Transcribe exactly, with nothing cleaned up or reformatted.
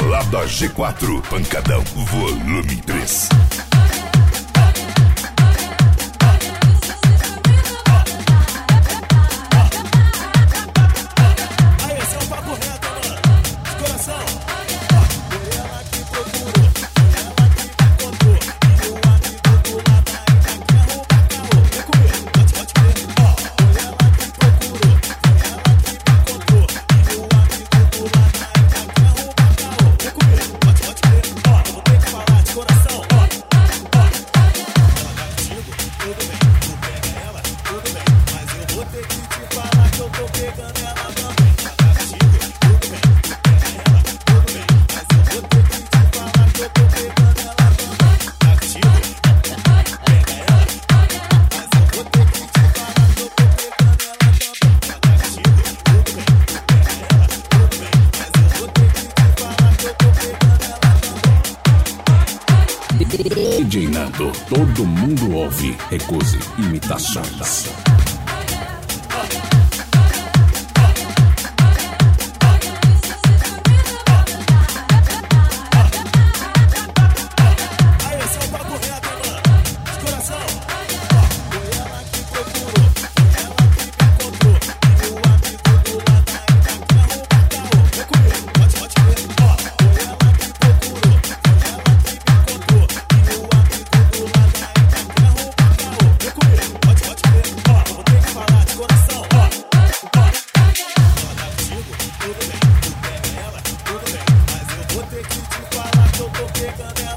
Balada G quatro, Pancadão, volume três. D J Nando, todo mundo ouve, recuse imitações. Tudo bem, tudo bem, mas eu vou ter que te falar que eu tô pegando ela.